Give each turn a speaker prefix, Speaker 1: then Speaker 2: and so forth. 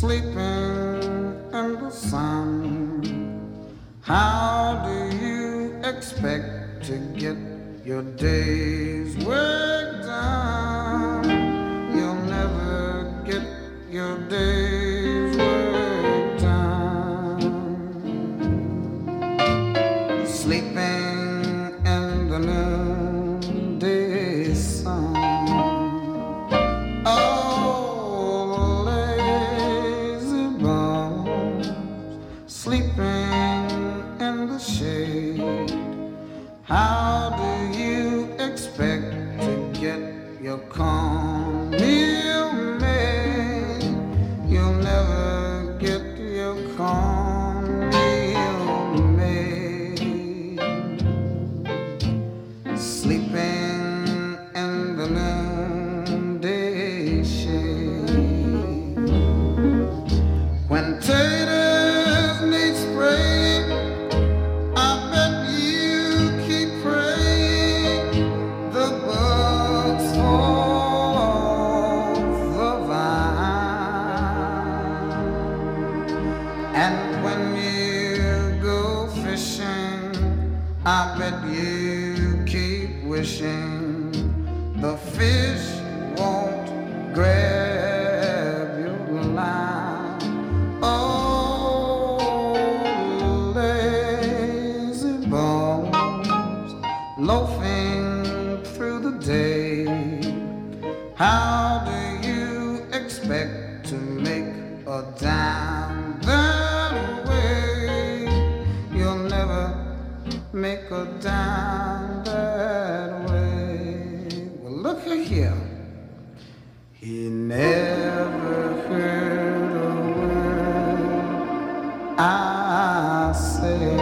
Speaker 1: sleeping in the sun. How do you expect to get your day's work done? You'll never get your day's work done. Sleeping in the noonday sun. Oh, lazy bones, sleeping in the shade. How do you expect to get your cornmeal made? You'll never get your cornmeal made. Sleeping in the noonday shade. When taters need spraying, I bet you keep praying the bugs fall off the vine. And when you go fishing, I bet you keep wishing the fish won't grab your line. Oh, lazy bones, loafing through the day. How do you expect to make a dime that way? You'll never make a dime that way. Well, look here. He never heard a word I say.